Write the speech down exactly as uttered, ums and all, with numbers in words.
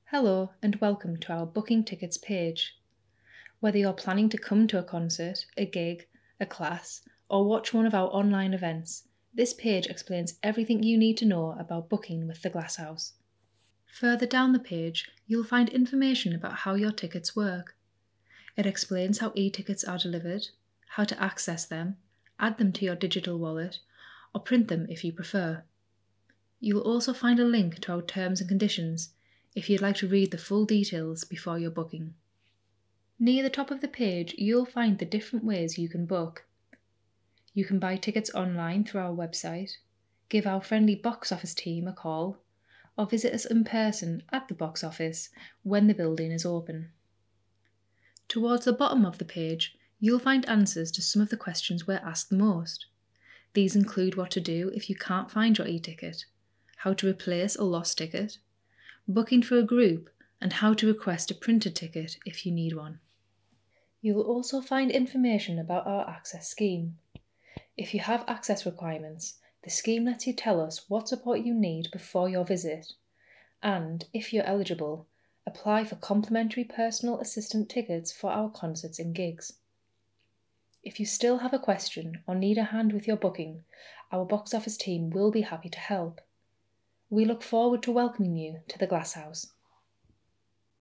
Hello and welcome to our booking tickets page. Whether you're planning to come to a concert, a gig, a class, or watch one of our online events, this page explains everything you need to know about booking with the Glasshouse. Further down the page, you'll find information about how your tickets work. It explains how e-tickets are delivered, how to access them, add them to your digital wallet, or print them if you prefer. You'll also find a link to our terms and conditions if you'd like to read the full details before your booking. Near the top of the page, you'll find the different ways you can book. You can buy tickets online through our website, give our friendly box office team a call, or visit us in person at the box office when the building is open. Towards the bottom of the page, you'll find answers to some of the questions we're asked the most. These include what to do if you can't find your e-ticket, how to replace a lost ticket, booking for a group, and how to request a printed ticket if you need one. You will also find information about our access scheme. If you have access requirements, the scheme lets you tell us what support you need before your visit, and, if you're eligible, apply for complimentary personal assistant tickets for our concerts and gigs. If you still have a question or need a hand with your booking, our box office team will be happy to help. We look forward to welcoming you to the Glasshouse.